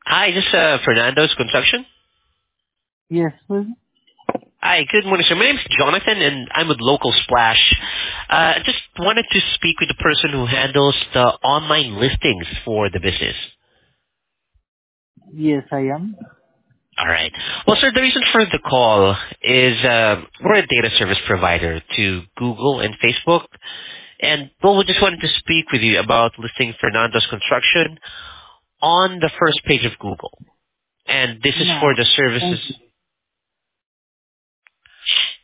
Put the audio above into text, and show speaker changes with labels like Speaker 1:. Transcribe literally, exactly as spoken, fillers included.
Speaker 1: Hi, this is uh, Fernando's Construction.
Speaker 2: Yes, please.
Speaker 1: Hi, good morning, sir. My name is Jonathan, and I'm with Local Splash. Uh, I just wanted to speak with the person who handles the online listings for the business.
Speaker 2: Yes, I am.
Speaker 1: All right. Well, sir, the reason for the call is uh, we're a data service provider to Google and Facebook, and well, we just wanted to speak with you about listing Fernando's Construction on the first page of Google. And this is for
Speaker 2: No,
Speaker 1: the services.
Speaker 2: thank you.